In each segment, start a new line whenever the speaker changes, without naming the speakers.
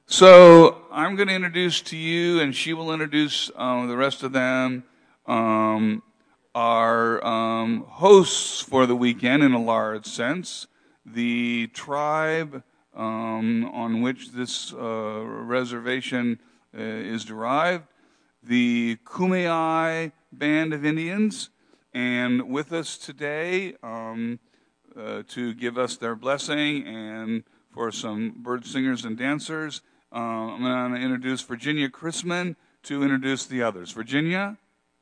So I'm going to introduce to you, and she will introduce the rest of them, um, our hosts for the weekend in a large sense, the tribe on which this reservation is derived, the Kumeyaay Band of Indians, and with us today to give us their blessing and for some bird singers and dancers. I'm going to introduce Virginia Chrisman to introduce the others. Virginia?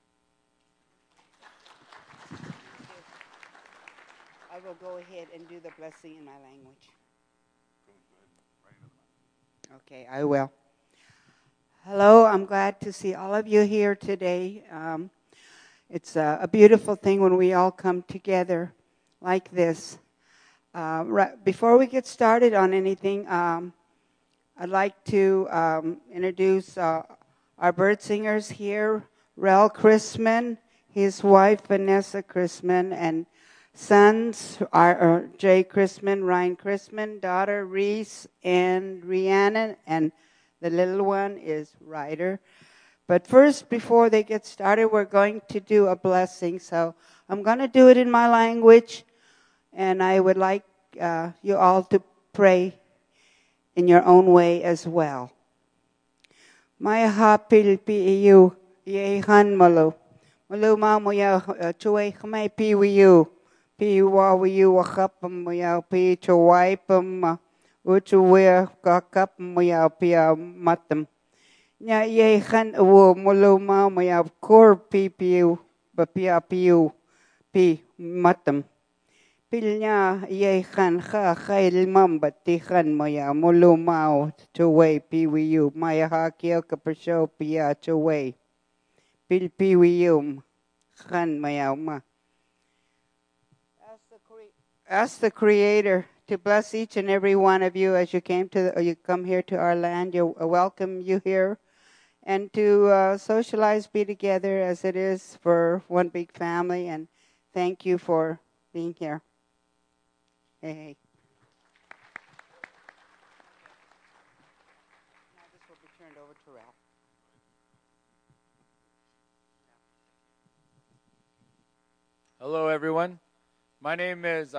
I will go ahead and do the blessing in my language. Okay, I will. Hello, I'm glad to see all of you here today. It's a beautiful thing when we all come together like this. Before we get started on anything, I'd like to introduce our bird singers here. Rel Chrisman, his wife Vanessa Chrisman, and sons are Jay Chrisman, Ryan Chrisman, daughter Reese, and Rhiannon, and the little one is Ryder. But first, before they get started, we're going to do a blessing. So I'm going to do it in my language, and I would like you all to pray in your own way as well. Maya hapil pi iyu, ye han malu. Malu ma mo ya chuay khamay pi wiyu. Pi wa wiyu wakap mo ya pi chuay pam uchuwe kakap mo ya pi matam. Nya ye han wo malu ma mo ya kor pi piu ba piu pi matam. Pilnya ye khan kha khail mambati khan maya mulu mau chuway piwiyu maya hakio kapasho pia chuway pil piwiyum khan maya ma. Ask the Creator to bless each and every one of you as you you come here to our land. You welcome you here, and to socialize, be together as it is for one big family. And thank you for being here. Hey. Now this will be turned over to Ralph.
Hello, everyone. My name is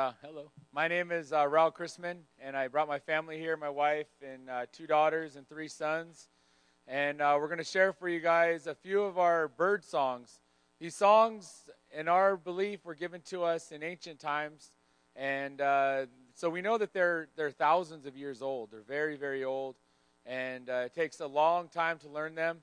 Raul Chrisman, and I brought my family here, my wife and 2 daughters and 3 sons. And we're going to share for you guys a few of our bird songs. These songs, in our belief, were given to us in ancient times. And so we know that they're thousands of years old. They're very, very old. And it takes a long time to learn them.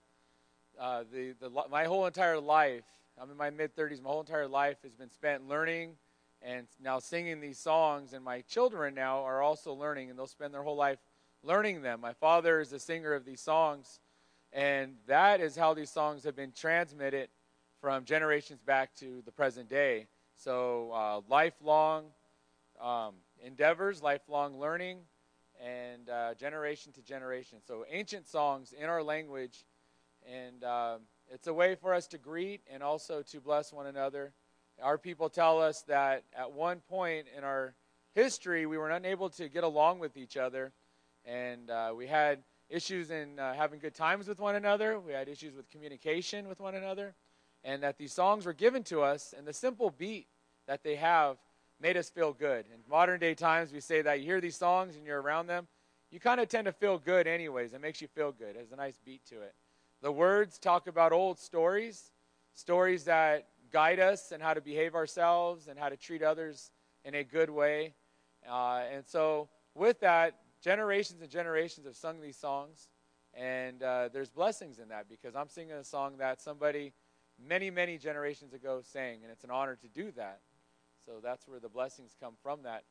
My whole entire life, I'm in my mid-30s, my whole entire life has been spent learning and now singing these songs. And my children now are also learning, and they'll spend their whole life learning them. My father is a singer of these songs, and that is how these songs have been transmitted from generations back to the present day. So lifelong endeavors, lifelong learning, and generation to generation. So ancient songs in our language, and it's a way for us to greet and also to bless one another. Our people tell us that at one point in our history, we were unable to get along with each other, and we had issues in having good times with one another. We had issues with communication with one another, and that these songs were given to us, and the simple beat that they have made us feel good. In modern day times, we say that you hear these songs and you're around them, you kind of tend to feel good anyways. It makes you feel good. It has a nice beat to it. The words talk about old stories that guide us and how to behave ourselves and how to treat others in a good way. And so with that, generations and generations have sung these songs, and there's blessings in that, because I'm singing a song that somebody many, many generations ago sang, and it's an honor to do that. So that's where the blessings come from that.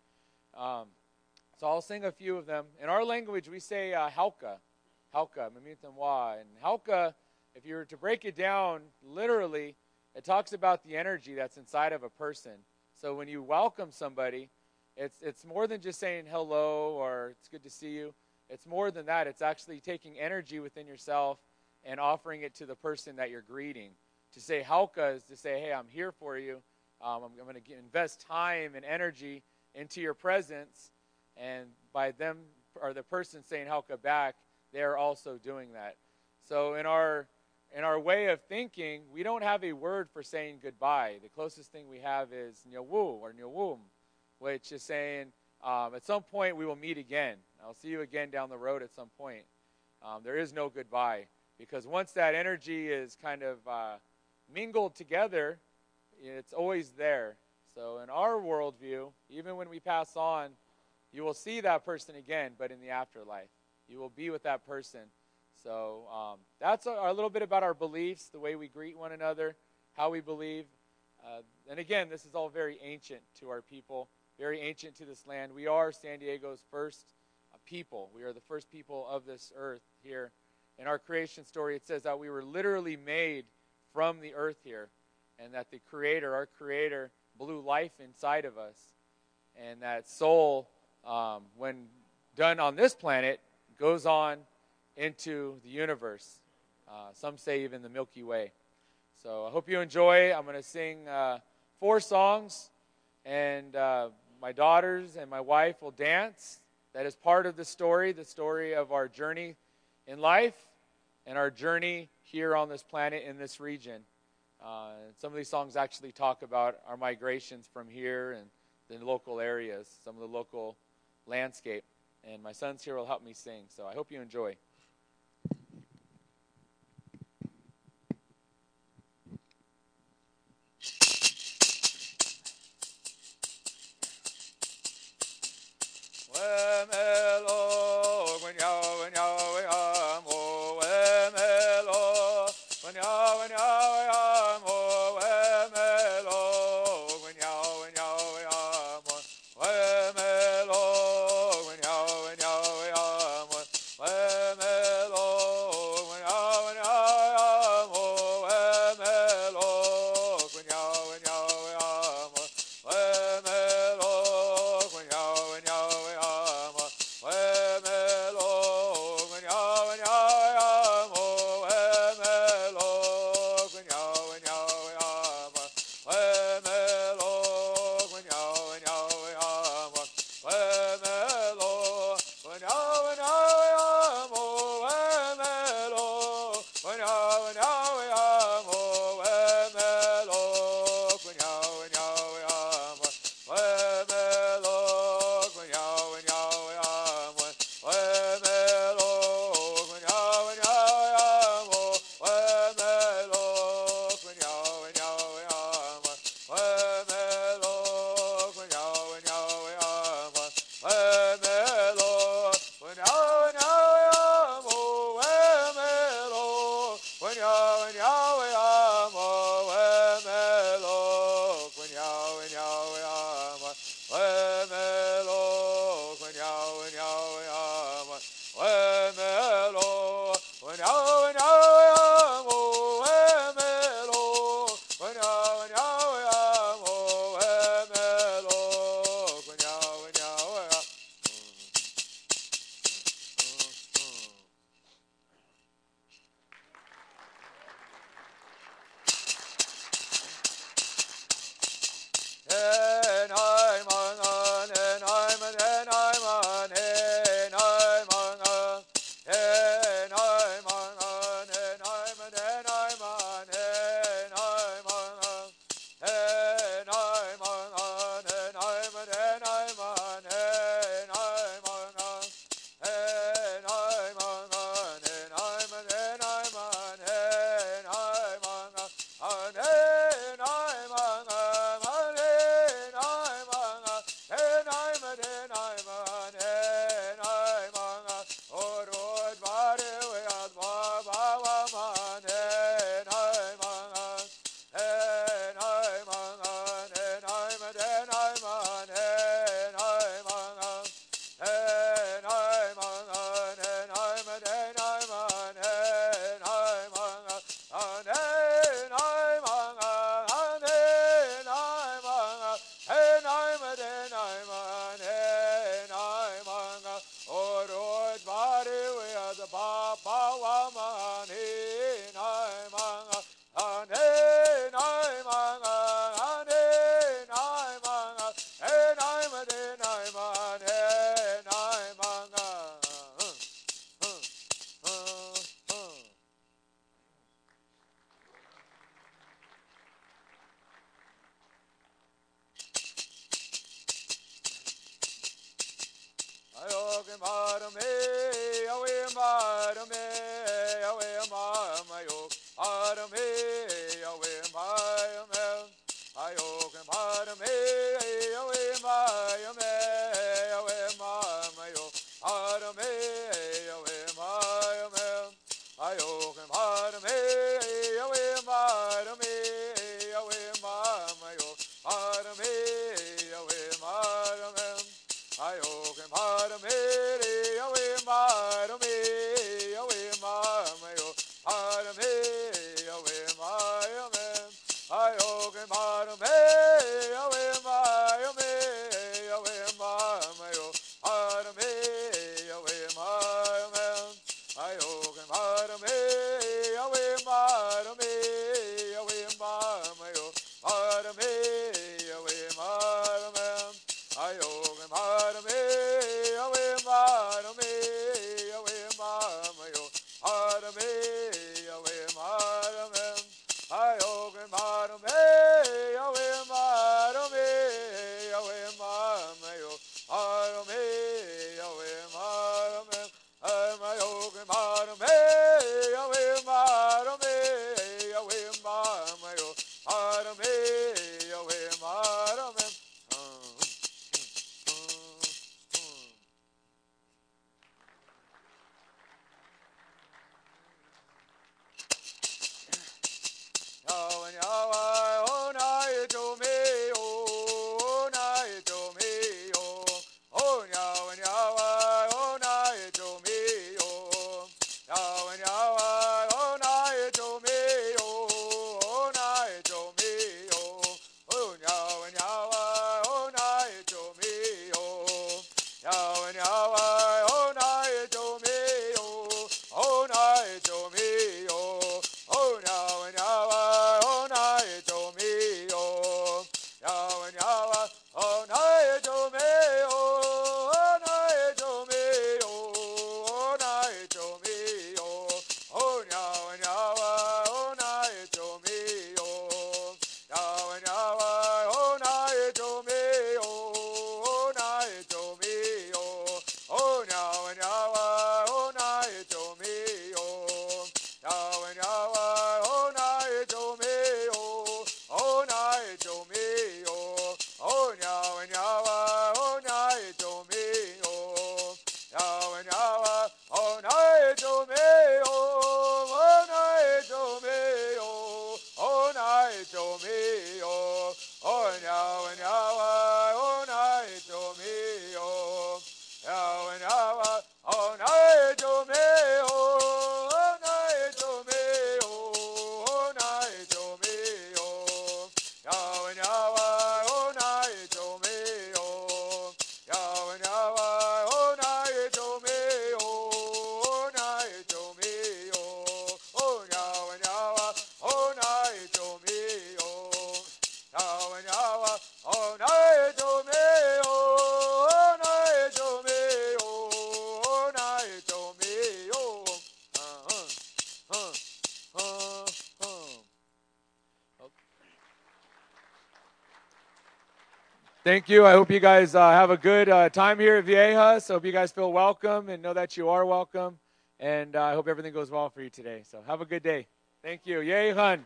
So I'll sing a few of them. In our language, we say Hauka, Mamitamwa. And Hauka, if you were to break it down literally, it talks about the energy that's inside of a person. So when you welcome somebody, it's more than just saying hello or it's good to see you. It's more than that. It's actually taking energy within yourself and offering it to the person that you're greeting. To say Hauka is to say, hey, I'm here for you. I'm going to invest time and energy into your presence. And by them, or the person saying Hauka back, they're also doing that. So in our way of thinking, we don't have a word for saying goodbye. The closest thing we have is nyowu or nyowum, which is saying at some point we will meet again. I'll see you again down the road at some point. There is no goodbye, because once that energy is kind of mingled together, it's always there. So in our worldview, even when we pass on, you will see that person again, but in the afterlife. You will be with that person. So that's a little bit about our beliefs, the way we greet one another, how we believe. And again, this is all very ancient to our people, very ancient to this land. We are San Diego's first people. We are the first people of this earth here. In our creation story, it says that we were literally made from the earth here, and that the Creator, our Creator, blew life inside of us. And that soul, when done on this planet, goes on into the universe. Some say even the Milky Way. So I hope you enjoy. I'm going to sing 4 songs, and my daughters and my wife will dance. That is part of the story of our journey in life and our journey here on this planet in this region. Some of these songs actually talk about our migrations from here and the local areas, some of the local landscape. And my sons here will help me sing, so I hope you enjoy. Thank you. I hope you guys have a good time here at Viejas. I hope you guys feel welcome and know that you are welcome. And I hope everything goes well for you today. So have a good day. Thank you. Yay, hun.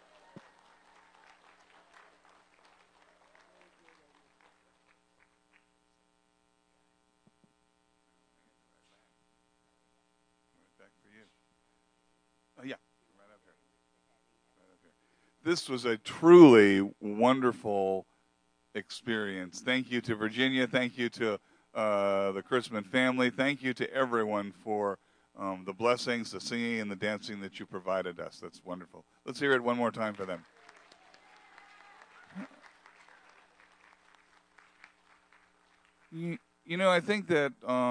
Back for you. Yeah, right up here. Right up here. This was a truly wonderful experience. Thank you to Virginia. Thank you to the Chrisman family. Thank you to everyone for the blessings, the singing, and the dancing that you provided us. That's wonderful. Let's hear it one more time for them. I think that,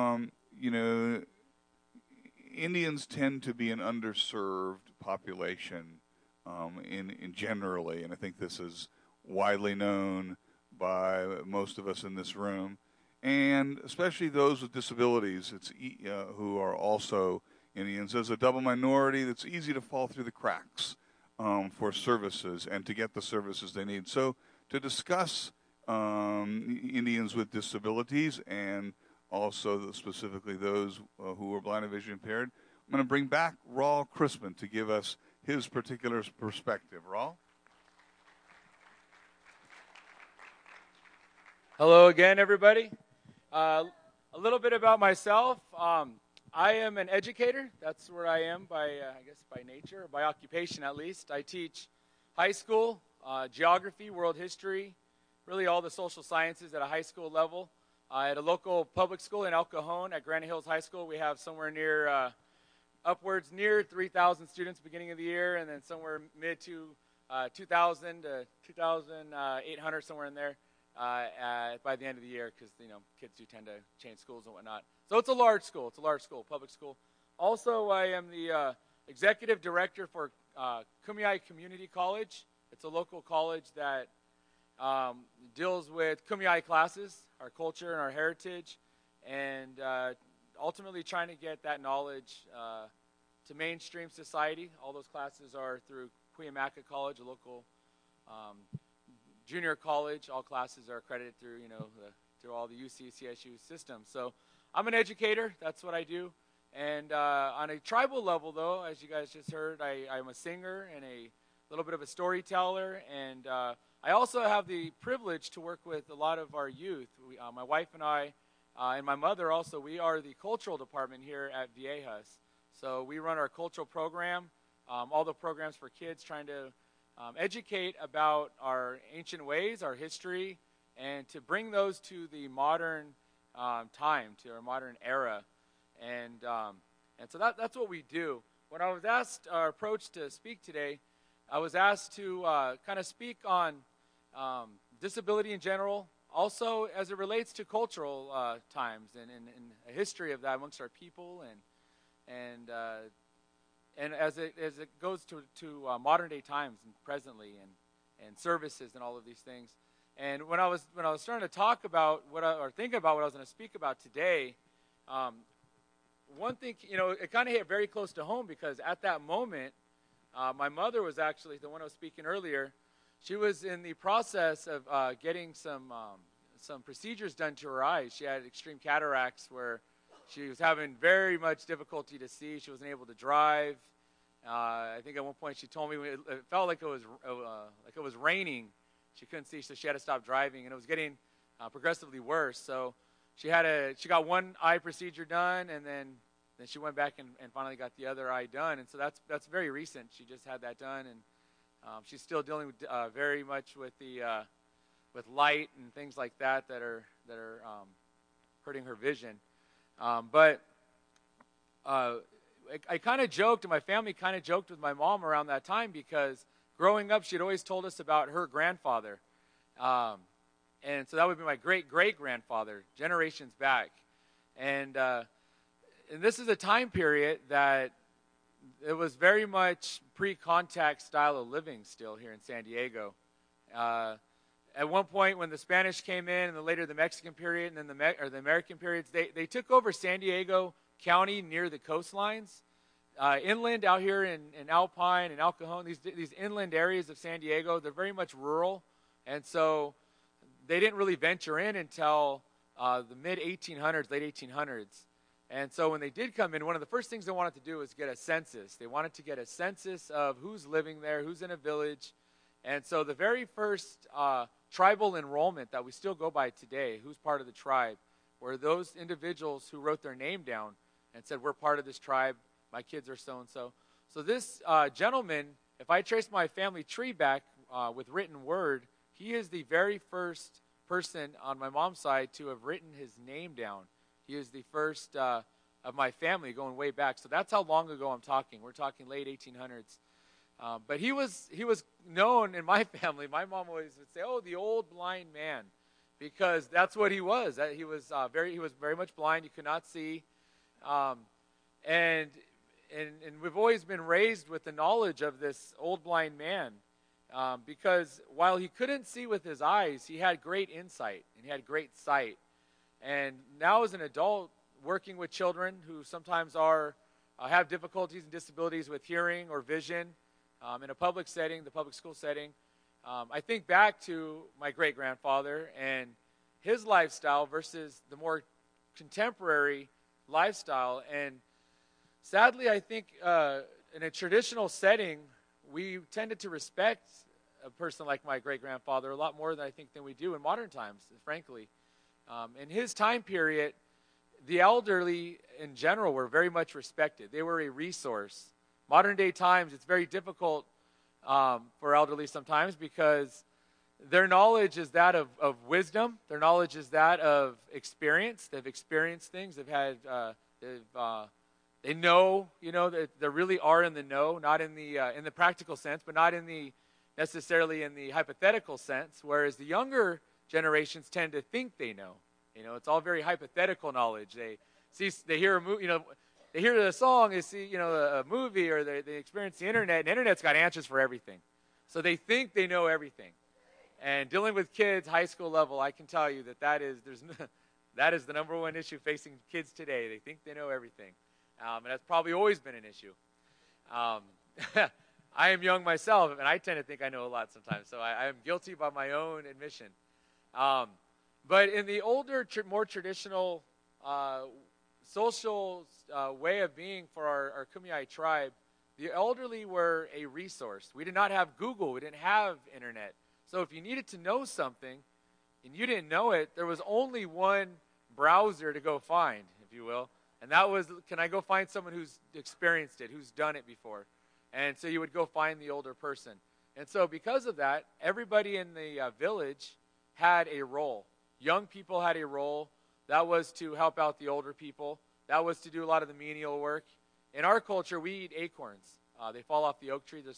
Indians tend to be an underserved population in generally, and I think this is widely known by most of us in this room, and especially those with disabilities who are also Indians. As a double minority, it's easy to fall through the cracks for services and to get the services they need. So to discuss Indians with disabilities and also specifically those who are blind or vision impaired, I'm going to bring back Raul Chrisman to give us his particular perspective. Raul?
Hello again, everybody. A little bit about myself. I am an educator. That's where I am by nature, or by occupation at least. I teach high school, geography, world history, really all the social sciences at a high school level. At a local public school in El Cajon at Granite Hills High School, we have somewhere near, upwards near 3,000 students beginning of the year, and then somewhere mid to 2,000 to 2,800, somewhere in there by the end of the year, because kids do tend to change schools and whatnot. So it's a large school. It's a large school, public school. Also, I am the executive director for Kumeyaay Community College. It's a local college that deals with Kumeyaay classes, our culture and our heritage, and ultimately trying to get that knowledge to mainstream society. All those classes are through Cuyamaca College, a local junior college. All classes are accredited through, through all the UC, CSU systems. So I'm an educator. That's what I do. And on a tribal level, though, as you guys just heard, I'm a singer and a little bit of a storyteller, and I also have the privilege to work with a lot of our youth. My wife and I, and my mother also, we are the cultural department here at Viejas. So we run our cultural program, all the programs for kids, trying to educate about our ancient ways, our history, and to bring those to the modern time, to our modern era. And so that's what we do. When I was asked or approached to speak today, I was asked to kind of speak on disability in general, also as it relates to cultural times and a history of that amongst our people, and as it goes to modern day times and presently, and services and all of these things. And when I was starting to talk about thinking about what I was going to speak about today, one thing, it kind of hit very close to home, because at that moment, my mother was actually the one I was speaking earlier. She was in the process of getting some procedures done to her eyes. She had extreme cataracts where she was having very much difficulty to see. She wasn't able to drive. I think at one point she told me it felt like it was raining. She couldn't see, so she had to stop driving, and it was getting progressively worse. So she got one eye procedure done, and then she went back and finally got the other eye done. And so that's very recent. She just had that done, and she's still dealing with very much with with light and things like that are hurting her vision. But I kind of joked, and my family kind of joked with my mom around that time, because growing up, she'd always told us about her grandfather. And so that would be my great-great-grandfather, generations back. And this is a time period that it was very much pre-contact style of living still here in San Diego. At one point, when the Spanish came in, and then later the Mexican period, and then the American periods, they took over San Diego County near the coastlines. Inland out here in Alpine and El Cajon, these inland areas of San Diego, they're very much rural. And so they didn't really venture in until the mid-1800s, late 1800s. And so when they did come in, one of the first things they wanted to do was get a census. They wanted to get a census of who's living there, who's in a village. And so the very first tribal enrollment that we still go by today, who's part of the tribe, were those individuals who wrote their name down and said, we're part of this tribe, my kids are so-and-so. So this gentleman, if I trace my family tree back with written word, he is the very first person on my mom's side to have written his name down. He is the first of my family going way back. So that's how long ago I'm talking. We're talking late 1800s. But he was known in my family. My mom always would say, "Oh, the old blind man," because that's what he was. He was very much blind. He could not see, and we've always been raised with the knowledge of this old blind man, because while he couldn't see with his eyes, he had great insight and he had great sight. And now as an adult, working with children who sometimes have difficulties and disabilities with hearing or vision, in a public setting, the public school setting, I think back to my great-grandfather and his lifestyle versus the more contemporary lifestyle. And sadly, I think in a traditional setting, we tended to respect a person like my great-grandfather a lot more than I think than we do in modern times, frankly. In his time period, the elderly in general were very much respected. They were a resource. Modern day times, it's very difficult for elderly sometimes because their knowledge is that of wisdom. Their knowledge is that of experience. They've experienced things. They know, that they really are in the know, not in the practical sense, but not necessarily in the hypothetical sense. Whereas the younger generations tend to think they know. It's all very hypothetical knowledge. They hear a movie, they hear the song, they see, a movie, or they experience the internet, and the internet's got answers for everything. So they think they know everything. And dealing with kids, high school level, I can tell you that is the number one issue facing kids today. They think they know everything. And that's probably always been an issue. I am young myself, and I tend to think I know a lot sometimes. So I am guilty by my own admission. But in the older, more traditional social way of being for our Kumeyaay tribe, the elderly were a resource. We did not have Google. We didn't have internet. So if you needed to know something and you didn't know it, there was only one browser to go find, if you will. And that was, can I go find someone who's experienced it, who's done it before? And so you would go find the older person. And so because of that, everybody in the village had a role. Young people had a role. That was to help out the older people. That was to do a lot of the menial work. In our culture, we eat acorns. They fall off the oak tree. They're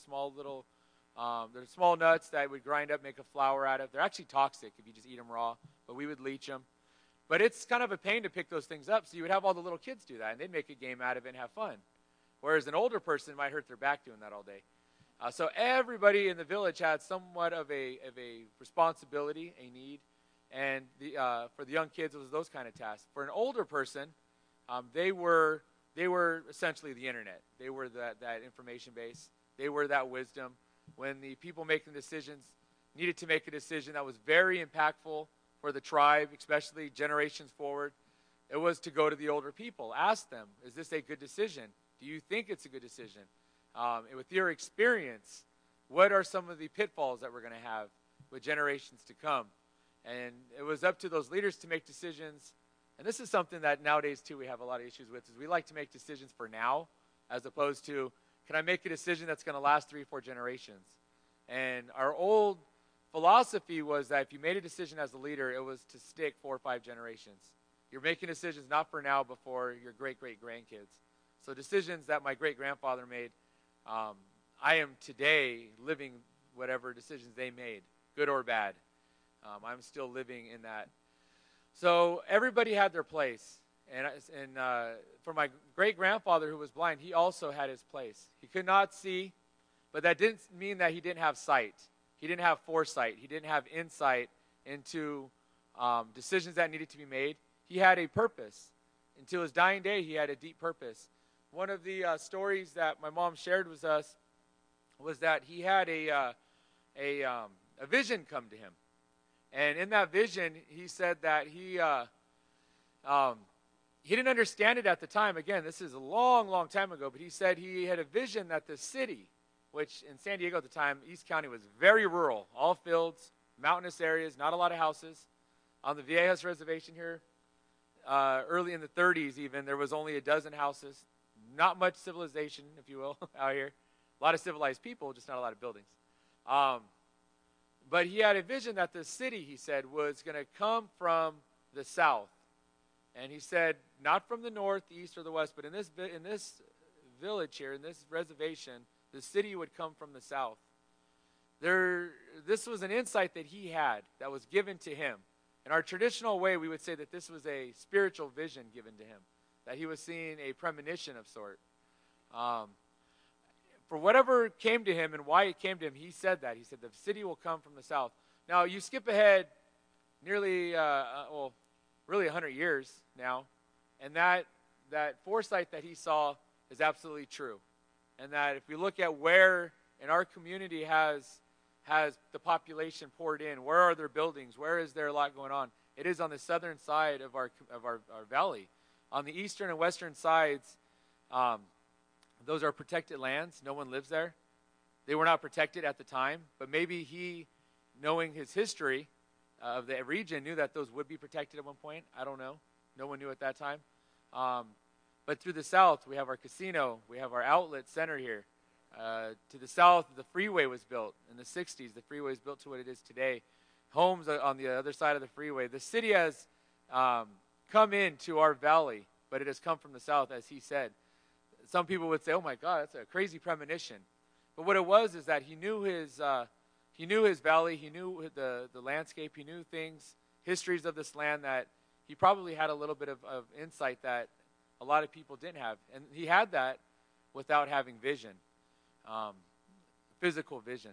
small nuts that would grind up, make a flour out of. They're actually toxic if you just eat them raw, but we would leach them. But it's kind of a pain to pick those things up, so you would have all the little kids do that, and they'd make a game out of it and have fun. Whereas an older person might hurt their back doing that all day. So everybody in the village had somewhat of a responsibility, a need. And for the young kids, it was those kind of tasks. For an older person, they were essentially the internet. They were that information base. They were that wisdom. When the people making decisions needed to make a decision that was very impactful for the tribe, especially generations forward, it was to go to the older people. Ask them, is this a good decision? Do you think it's a good decision? With your experience, what are some of the pitfalls that we're going to have with generations to come? And it was up to those leaders to make decisions. And this is something that nowadays, too, we have a lot of issues with, is we like to make decisions for now, as opposed to, can I make a decision that's going to last 3-4 generations? And our old philosophy was that if you made a decision as a leader, it was to stick 4 or 5 generations. You're making decisions not for now, but for your great-great-grandkids. So decisions that my great-grandfather made, I am today living whatever decisions they made, good or bad. I'm still living in that. So everybody had their place. And for my great-grandfather who was blind, he also had his place. He could not see, but that didn't mean that he didn't have sight. He didn't have foresight. He didn't have insight into decisions that needed to be made. He had a purpose. Until his dying day, he had a deep purpose. One of the stories that my mom shared with us was that he had a vision come to him. And in that vision, he said that he didn't understand it at the time. Again, this is a long, long time ago, but he said he had a vision that the city, which in San Diego at the time, East County was very rural, all fields, mountainous areas, not a lot of houses. On the Viejas Reservation here, early in the 30s even, there was only a dozen houses. Not much civilization, if you will, out here. A lot of civilized people, just not a lot of buildings. But he had a vision that the city, he said, was going to come from the south. And he said, not from the north, the east, or the west, but in this village here, in this reservation, the city would come from the south. This was an insight that he had that was given to him. In our traditional way, we would say that this was a spiritual vision given to him, that he was seeing a premonition of sort. For whatever came to him and why it came to him, he said that. He said, the city will come from the south. Now, you skip ahead nearly, really 100 years now, and that foresight that he saw is absolutely true. And that if we look at where in our community has the population poured in, where are there buildings, where is there a lot going on, it is on the southern side of our valley. On the eastern and western sides, those are protected lands. No one lives there. They were not protected at the time, but maybe he, knowing his history of the region, knew that those would be protected at one point. I don't know. No one knew at that time. But through the south, we have our casino. We have our outlet center here. To the south, the freeway was built in the 60s. The freeway is built to what it is today. Homes on the other side of the freeway. The city has come into our valley, but it has come from the south, as he said. Some people would say, oh my God, that's a crazy premonition. But what it was is that he knew his valley, he knew the landscape, he knew things, histories of this land that he probably had a little bit of insight that a lot of people didn't have. And he had that without having vision, physical vision.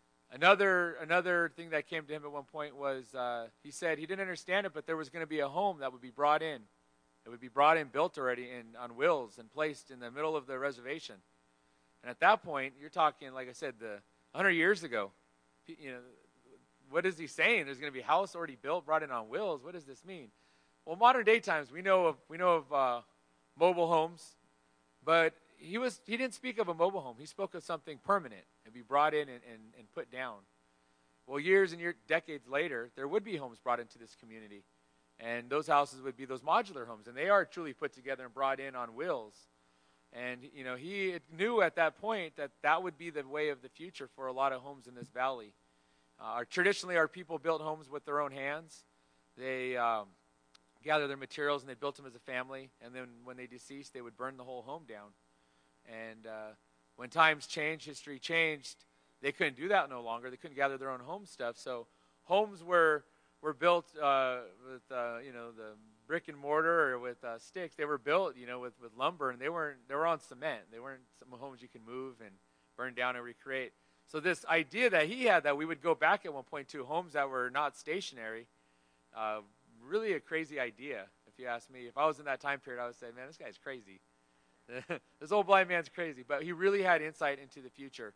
Another thing that came to him at one point was he said he didn't understand it, but there was going to be a home that would be brought in. It would be brought in, built already on wheels and placed in the middle of the reservation. And at that point, you're talking, like I said, 100 years ago. You know, what is he saying? There's going to be a house already built, brought in on wheels. What does this mean? Well, modern day times, we know of mobile homes, but he didn't speak of a mobile home. He spoke of something permanent and be brought in and put down. Well, years and decades later, there would be homes brought into this community. And those houses would be those modular homes. And they are truly put together and brought in on wheels. And, you know, he knew at that point that would be the way of the future for a lot of homes in this valley. Traditionally, our people built homes with their own hands. They gathered their materials and they built them as a family. And then when they deceased, they would burn the whole home down. And when times changed, history changed, they couldn't do that no longer. They couldn't gather their own home stuff. So homes were built with the brick and mortar or with sticks. They were built with lumber, and they were on cement. They weren't some homes you can move and burn down and recreate. So this idea that he had that we would go back at one point to homes that were not stationary, really a crazy idea if you ask me. If I was in that time period, I would say, man, this guy's crazy. This old blind man's crazy. But he really had insight into the future.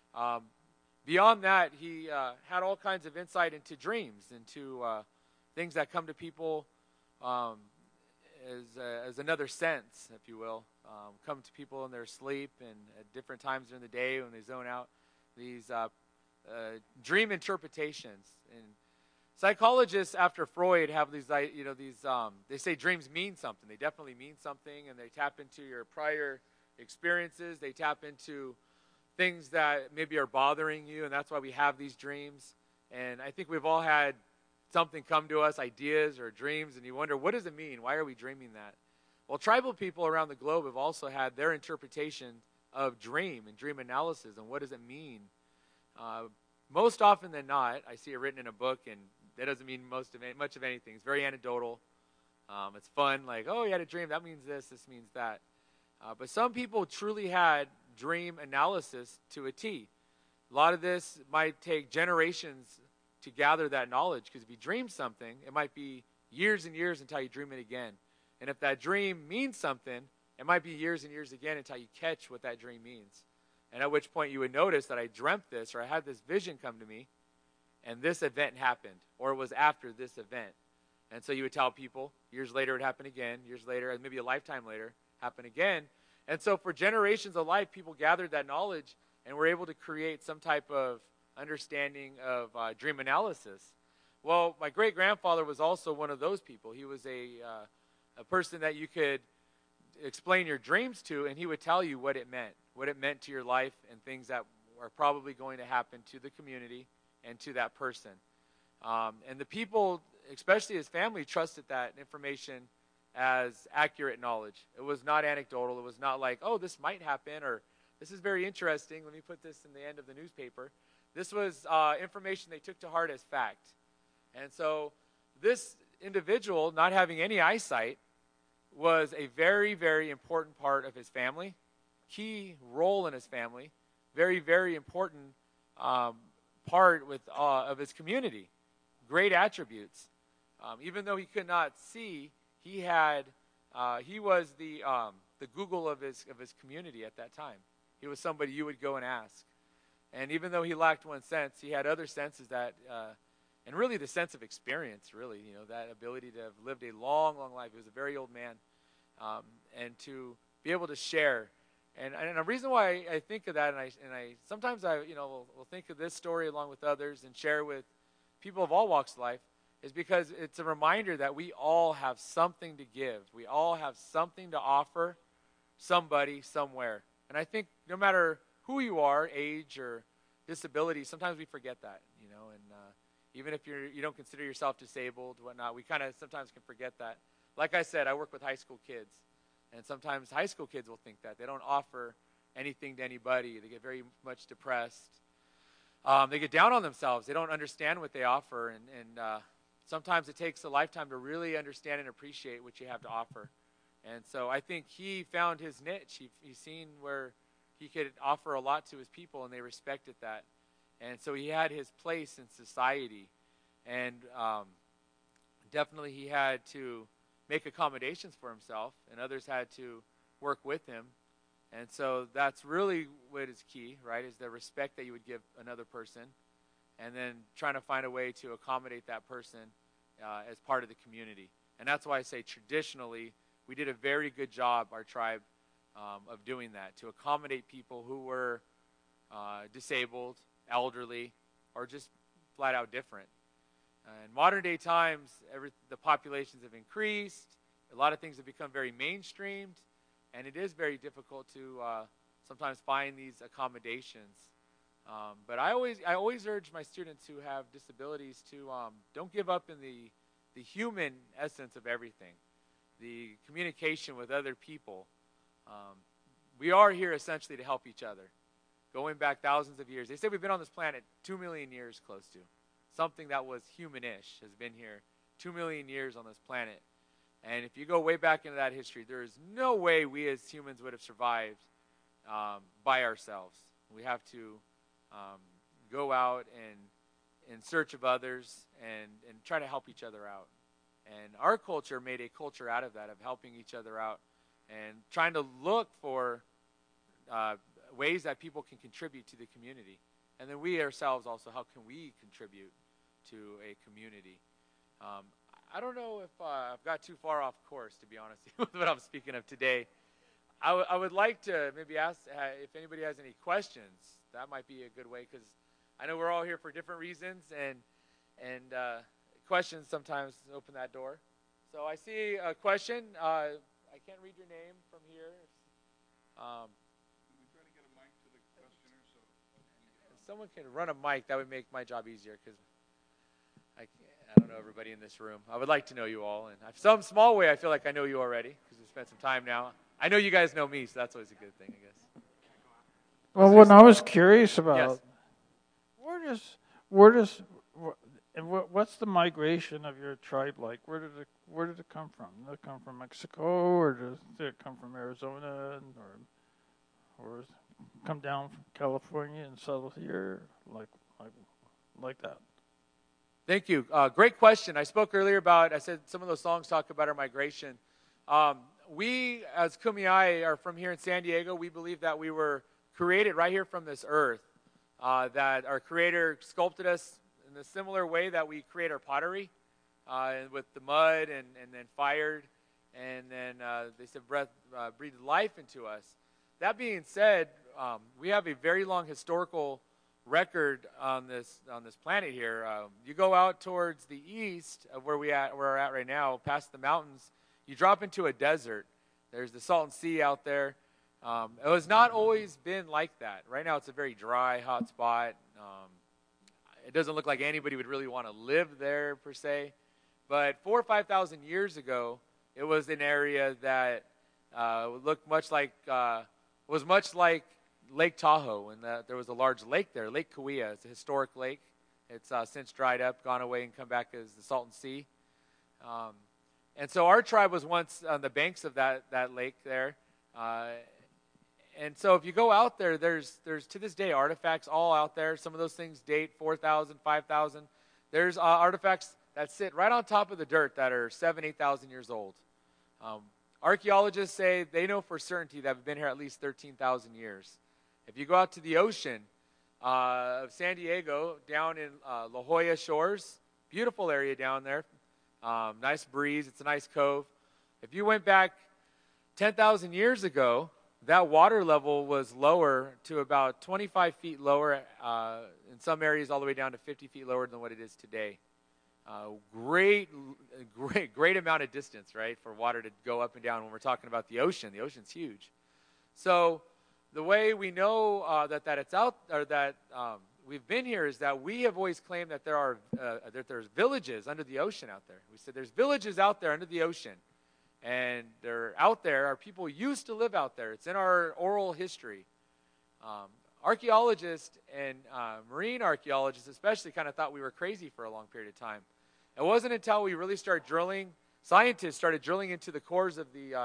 Beyond that, he had all kinds of insight into dreams, into things that come to people as another sense, if you will, come to people in their sleep and at different times during the day when they zone out. These dream interpretations. And psychologists after Freud have these, they say dreams mean something. They definitely mean something, and they tap into your prior experiences. They tap into things that maybe are bothering you, and that's why we have these dreams. And I think we've all had something come to us, ideas or dreams, and you wonder, what does it mean? Why are we dreaming that? Well, tribal people around the globe have also had their interpretation of dream and dream analysis, and what does it mean? Most often than not, I see it written in a book, and that doesn't mean much of anything. It's very anecdotal. It's fun, like, oh, you had a dream, that means this means that. But some people truly had dream analysis to a T. A lot of this might take generations to gather that knowledge, because if you dream something, it might be years and years until you dream it again. And if that dream means something, it might be years and years again until you catch what that dream means. And at which point you would notice that I dreamt this, or I had this vision come to me, and this event happened, or it was after this event. And so you would tell people, years later it happened again, years later, and maybe a lifetime later, happened again. And so for generations of life, people gathered that knowledge and were able to create some type of understanding of dream analysis. Well, my great-grandfather was also one of those people. He was a person that you could explain your dreams to, and he would tell you what it meant to your life and things that are probably going to happen to the community and to that person. And the people, especially his family, trusted that information as accurate knowledge. It was not anecdotal. It was not like, oh, this might happen, or this is very interesting. Let me put this in the end of the newspaper. This was information they took to heart as fact. And so this individual, not having any eyesight, was a very, very important part of his family, key role in his family, very, very important part of his community. Great attributes. Even though he could not see, he was the Google of his community at that time. He was somebody you would go and ask. And even though he lacked one sense, he had other senses that, and really the sense of experience, really, that ability to have lived a long, long life. He was a very old man, and to be able to share. And a reason why I think of that, and I sometimes will think of this story along with others and share with people of all walks of life, is because it's a reminder that we all have something to give. We all have something to offer somebody somewhere. And I think no matter who you are, age or disability, sometimes we forget that, and even if you don't consider yourself disabled, whatnot, we kind of sometimes can forget that. Like I said, I work with high school kids, and sometimes high school kids will think that. They don't offer anything to anybody. They get very much depressed. They get down on themselves. They don't understand what they offer, and sometimes it takes a lifetime to really understand and appreciate what you have to offer. And so I think he found his niche. He's seen where he could offer a lot to his people, and they respected that. And so he had his place in society. And definitely he had to make accommodations for himself, and others had to work with him. And so that's really what is key, right, is the respect that you would give another person, and then trying to find a way to accommodate that person as part of the community. And that's why I say traditionally we did a very good job, our tribe, of doing that, to accommodate people who were disabled, elderly, or just flat out different. In modern day times, the populations have increased. A lot of things have become very mainstreamed, and it is very difficult to sometimes find these accommodations. But I always urge my students who have disabilities to don't give up in the human essence of everything, the communication with other people. We are here essentially to help each other. Going back thousands of years. They say we've been on this planet 2 million years close to. Something that was humanish has been here 2 million years on this planet. And if you go way back into that history, there is no way we as humans would have survived by ourselves. We have to go out and in search of others and try to help each other out. And our culture made a culture out of that, of helping each other out and trying to look for ways that people can contribute to the community. And then we ourselves also, how can we contribute to a community? I don't know if I've got too far off course, to be honest, with what I'm speaking of today. I would like to maybe ask if anybody has any questions. That might be a good way, because I know we're all here for different reasons, and questions sometimes open that door. So I see a question. I can't read your name from here.
We try to get a mic to the questioner, so
if someone can run a mic, that would make my job easier, because I don't know everybody in this room. I would like to know you all, and some small way I feel like I know you already, because we spent some time now. I know you guys know me, so that's always a good thing, I guess.
Well, what I was curious about,
yes.
what's the migration of your tribe like? Where did it come from? Did it come from Mexico, or did it come from Arizona, or come down from California and settle here, like that?
Thank you. Great question. I spoke earlier I said some of those songs talk about our migration. We, as Kumeyaay, are from here in San Diego. We believe that we were created right here from this earth, that our Creator sculpted us the similar way that we create our pottery with the mud and then fired, and then they said breathed life into us. That being said, we have a very long historical record on this planet here. You go out towards the east of where we're at right now, past the mountains, you drop into a desert. There's the Salton Sea out there. It has not always been like that. Right now it's a very dry, hot spot. It doesn't look like anybody would really want to live there per se. But 4,000 or 5,000 years ago, it was an area that looked much like Lake Tahoe, and there was a large lake there, Lake Cahuilla. It's a historic lake. It's since dried up, gone away, and come back as the Salton Sea. And so our tribe was once on the banks of that lake there. And so if you go out there, there's to this day artifacts all out there. Some of those things date 4,000, 5,000. There's artifacts that sit right on top of the dirt that are 7,000, 8,000 years old. Archaeologists say they know for certainty that have been here at least 13,000 years. If you go out to the ocean of San Diego, down in La Jolla Shores, beautiful area down there, nice breeze, it's a nice cove. If you went back 10,000 years ago, that water level was lower to about 25 feet lower, in some areas all the way down to 50 feet lower than what it is today. Great amount of distance, right, for water to go up and down when we're talking about the ocean. The ocean's huge. So the way we know that it's out, or that we've been here, is that we have always claimed that there's villages under the ocean out there. We said there's villages out there under the ocean, and they're out there. Our people used to live out there. It's in our oral history. Archaeologists and marine archaeologists especially kind of thought we were crazy for a long period of time. It wasn't until we really started drilling, scientists started drilling into the cores of the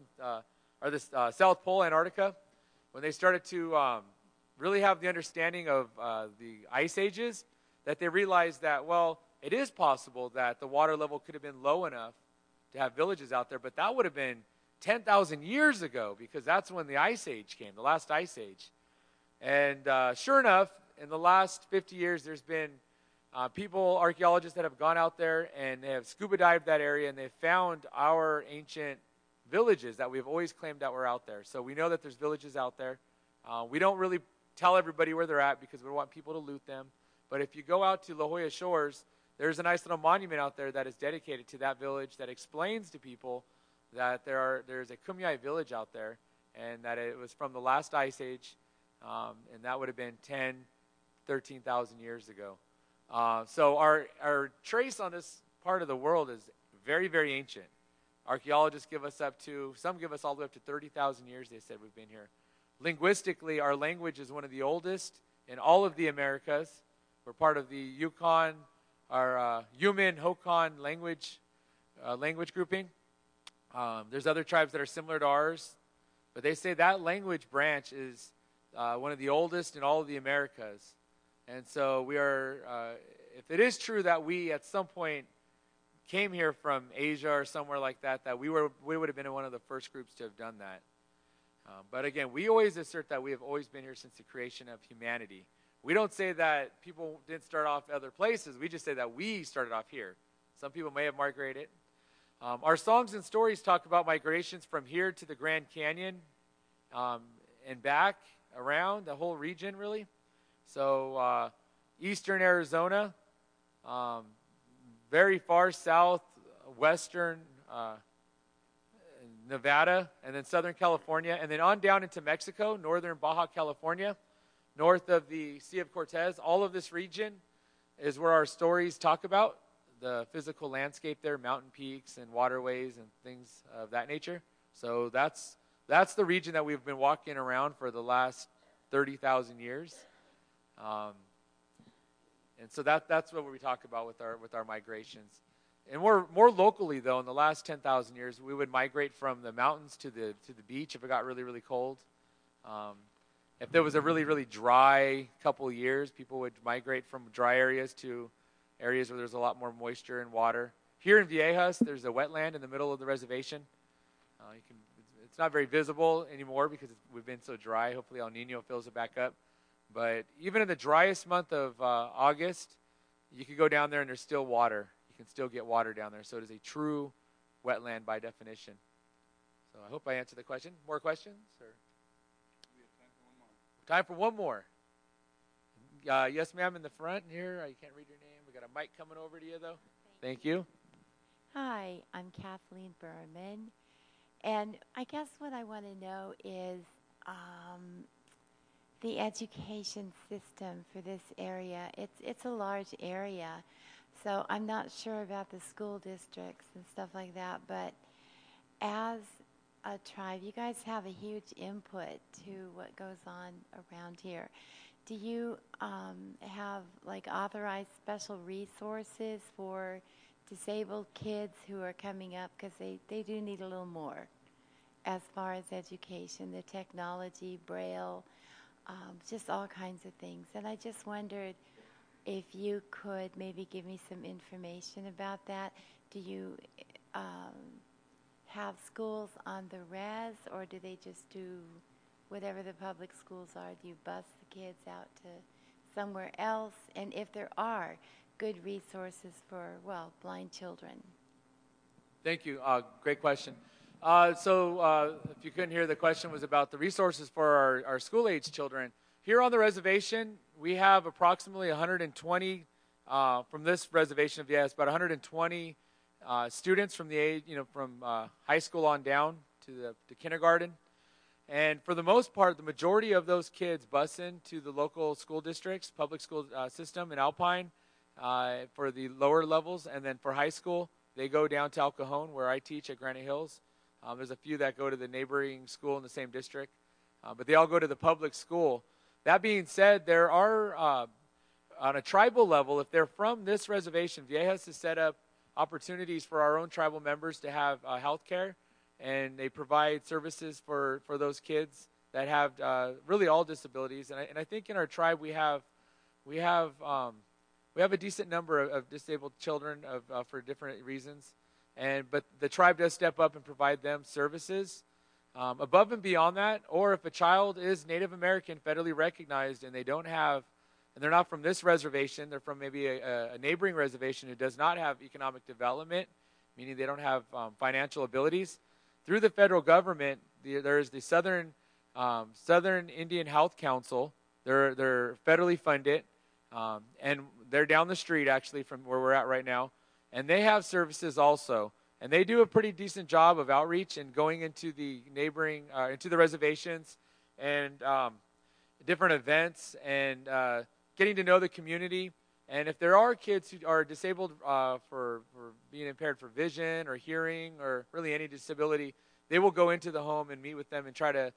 South Pole, Antarctica, when they started to really have the understanding of the ice ages, that they realized that, well, it is possible that the water level could have been low enough to have villages out there, but that would have been 10,000 years ago, because that's when the ice age came, the last ice age. And sure enough, in the last 50 years, there's been archaeologists that have gone out there and they have scuba dived that area, and they've found our ancient villages that we've always claimed that were out there. So we know that there's villages out there. We don't really tell everybody where they're at because we don't want people to loot them. But if you go out to La Jolla Shores, there's a nice little monument out there that is dedicated to that village that explains to people that there's a Kumeyaay village out there, and that it was from the last ice age, and that would have been 10, 13,000 years ago. So our trace on this part of the world is very, very ancient. Archaeologists some give us all the way up to 30,000 years, they said we've been here. Linguistically, our language is one of the oldest in all of the Americas. We're part of the Yukon, our Yuman-Hokan language grouping. There's other tribes that are similar to ours, but they say that language branch is one of the oldest in all of the Americas. And so we are, if it is true that we at some point came here from Asia or somewhere like that, that we would have been one of the first groups to have done that. But again, we always assert that we have always been here since the creation of humanity. We don't say that people didn't start off other places. We just say that we started off here. Some people may have migrated. Our songs and stories talk about migrations from here to the Grand Canyon and back around the whole region, really. So eastern Arizona, very far south, western Nevada, and then Southern California, and then on down into Mexico, northern Baja California, north of the Sea of Cortez. All of this region is where our stories talk about the physical landscape there, mountain peaks and waterways and things of that nature. So that's the region that we've been walking around for the last 30,000 years. And so that's what we talk about with our migrations. And more locally, though, in the last 10,000 years, we would migrate from the mountains to the beach if it got really, really cold. If there was a really, really dry couple of years, people would migrate from dry areas to areas where there's a lot more moisture and water. Here in Viejas, there's a wetland in the middle of the reservation. It's not very visible anymore because we've been so dry. Hopefully El Nino fills it back up. But even in the driest month of August, you can go down there and there's still water. You can still get water down there. So it is a true wetland by definition. So I hope I answered the question. More questions? Or?
We have time for one more.
Time for one more. Yes, ma'am, in the front here. I can't read your name. We got a mic coming over to you, though. Thank you.
Hi, I'm Kathleen Berman. And I guess what I want to know is the education system for this area. It's a large area, so I'm not sure about the school districts and stuff like that, but as a tribe, you guys have a huge input to what goes on around here. Do you have like authorized special resources for disabled kids who are coming up, because they do need a little more as far as education, the technology, Braille, just all kinds of things. And I just wondered if you could maybe give me some information about that. Do you have schools on the res, or do they just do whatever the public schools are? Do you bus the kids out to somewhere else? And if there are good resources for, well, blind children.
Thank you. Great question. So if you couldn't hear, the question was about the resources for our school-age children. Here on the reservation, we have approximately 120, from this reservation of Viejas, about 120 students from the age, from high school on down to kindergarten. And for the most part, the majority of those kids bus into the local school districts, public school system in Alpine for the lower levels. And then for high school, they go down to El Cajon, where I teach at Granite Hills. There's a few that go to the neighboring school in the same district, but they all go to the public school. That being said, there are, on a tribal level, if they're from this reservation, Viejas has set up opportunities for our own tribal members to have health care, and they provide services for those kids that have really all disabilities. And I think in our tribe we have a decent number of disabled children for different reasons. But the tribe does step up and provide them services. Above and beyond that, or if a child is Native American, federally recognized, and they're not from this reservation, they're from maybe a neighboring reservation who does not have economic development, meaning they don't have financial abilities, through the federal government, there is the Southern Indian Health Council. They're federally funded, and they're down the street actually from where we're at right now. And they have services also. And they do a pretty decent job of outreach and going into the neighboring, into the reservations and different events and getting to know the community. And if there are kids who are disabled for being impaired for vision or hearing or really any disability, they will go into the home and meet with them and try to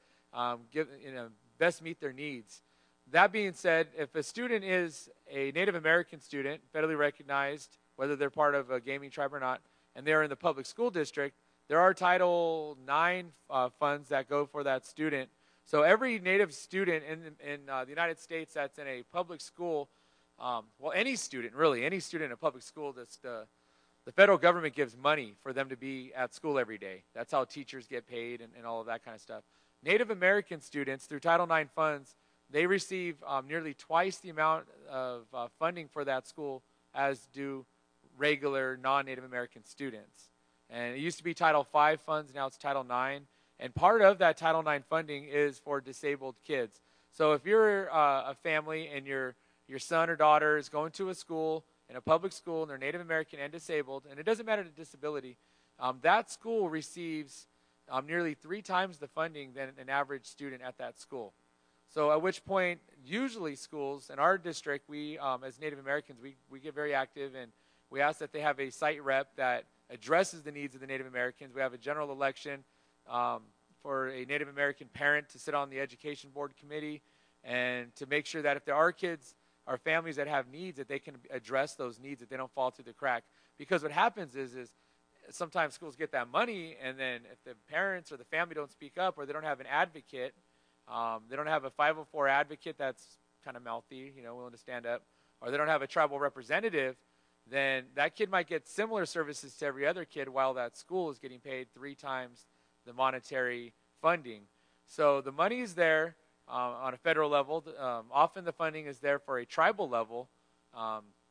best meet their needs. That being said, if a student is a Native American student, federally recognized, whether they're part of a gaming tribe or not, and they're in the public school district, there are Title IX funds that go for that student. So every Native student in the United States that's in a public school, any student in a public school, the federal government gives money for them to be at school every day. That's how teachers get paid and all of that kind of stuff. Native American students, through Title IX funds, they receive nearly twice the amount of funding for that school as do regular non-Native American students. And it used to be Title V funds, now it's Title IX. And part of that Title IX funding is for disabled kids. So if you're a family and your son or daughter is going to a school, in a public school, and they're Native American and disabled, and it doesn't matter the disability, that school receives nearly 3 times the funding than an average student at that school. So at which point, usually schools in our district, we as Native Americans, we get very active, and we ask that they have a site rep that addresses the needs of the Native Americans. We have a general election for a Native American parent to sit on the education board committee and to make sure that if there are kids or families that have needs, that they can address those needs, that they don't fall through the crack. Because what happens is sometimes schools get that money, and then if the parents or the family don't speak up, or they don't have an advocate, they don't have a 504 advocate that's kind of mouthy, willing to stand up, or they don't have a tribal representative, then that kid might get similar services to every other kid while that school is getting paid 3 times the monetary funding. So the money is there on a federal level. Often the funding is there for a tribal level.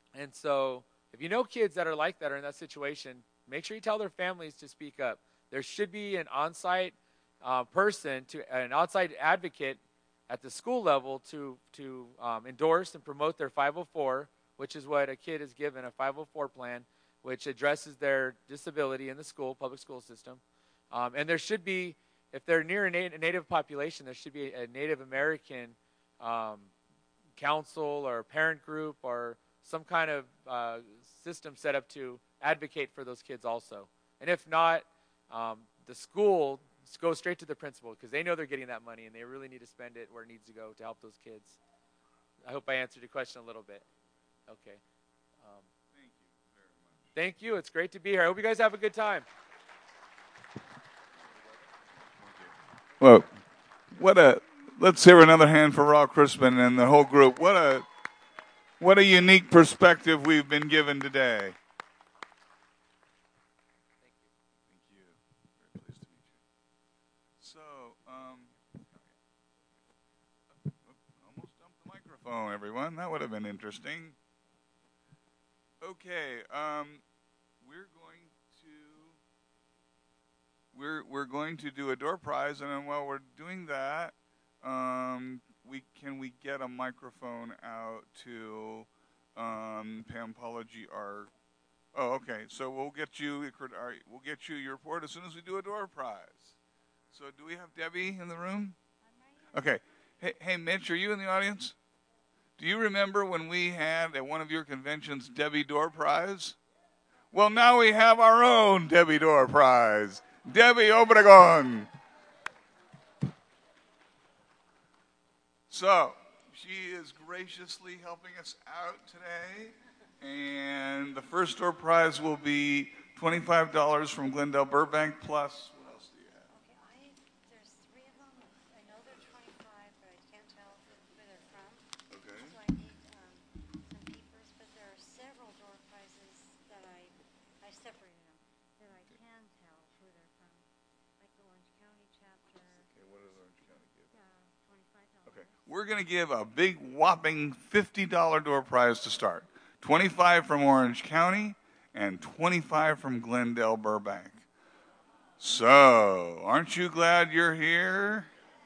And so if you know kids that are like that or in that situation, make sure you tell their families to speak up. There should be an on-site person, an on-site advocate at the school level to endorse and promote their 504, which is what a kid is given, a 504 plan, which addresses their disability in the school, public school system. And there should be, if they're near a Native population, there should be a Native American council or parent group or some kind of system set up to advocate for those kids also. And if not, the school goes straight to the principal because they know they're getting that money and they really need to spend it where it needs to go to help those kids. I hope I answered your question a little bit. Okay.
Thank you very much.
Thank you. It's great to be here. I hope you guys have a good time.
Well, let's hear another hand for Raul Crispin and the whole group. What a unique perspective we've been given today. Thank you. Very pleased to meet you. So, almost dumped the microphone, everyone. That would have been interesting. Okay, we're going to do a door prize, and then while we're doing that, can we get a microphone out to Pam Pology, oh, okay. So we'll get you your report as soon as we do a door prize. So do we have Debbie in the room? Okay. Hey, Mitch, are you in the audience? Do you remember when we had at one of your conventions Debbie Door Prize? Well, now we have our own Debbie Door Prize. Debbie Obregon. So, she is graciously helping us out today. And the first door prize will be $25 from Glendale Burbank plus. What else do you have?
Okay, there's 3 of them. I know they're 25, but I can't tell where they're from.
Okay.
So I need some papers, but there are several door prizes that I separated them that I can tell who they're from, like the Orange County chapter.
Okay, what does Orange County give?
$25.
Okay, we're going to give a big whopping $50 door prize to start. 25 from Orange County and 25 from Glendale Burbank. So, aren't you glad you're here?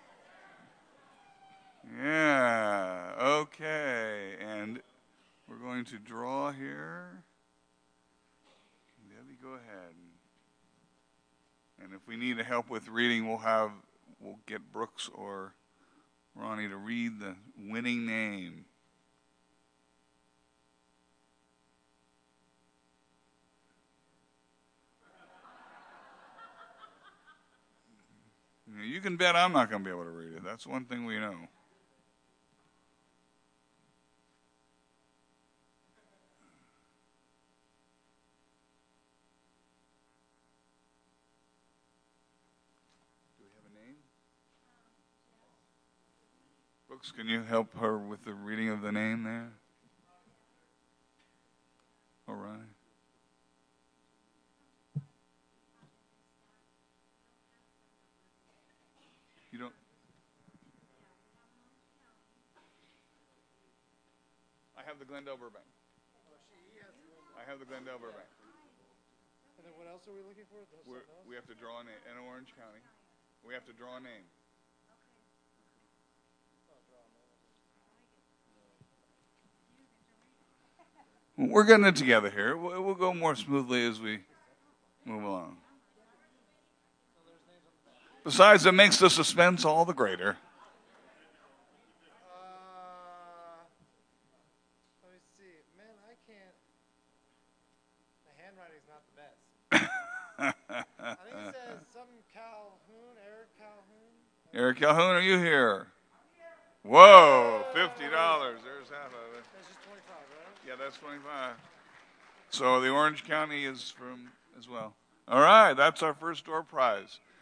Yeah, okay. And we're going to draw here. Debbie, go ahead. And if we need help with reading, we'll get Brooks or Ronnie to read the winning name. You can bet I'm not going to be able to read it. That's one thing we know. Do we have a name? Brooks, can you help her with the reading of the name there? All right. You don't. I have the Glendale Burbank. I have the Glendale Burbank.
And then what else are we looking for?
We have to draw a name in Orange County. We have to draw a name. We're getting it together here. We'll go more smoothly as we move along. Besides, it makes the suspense all the greater.
Let me see. Man, I can't. The handwriting's not the best. I think it says something Calhoun, Eric Calhoun.
Eric Calhoun, are you here? Whoa, $50. There's half of it.
That's just 25, right?
Yeah, that's 25. So the Orange County is from as well. All right, that's our first door prize.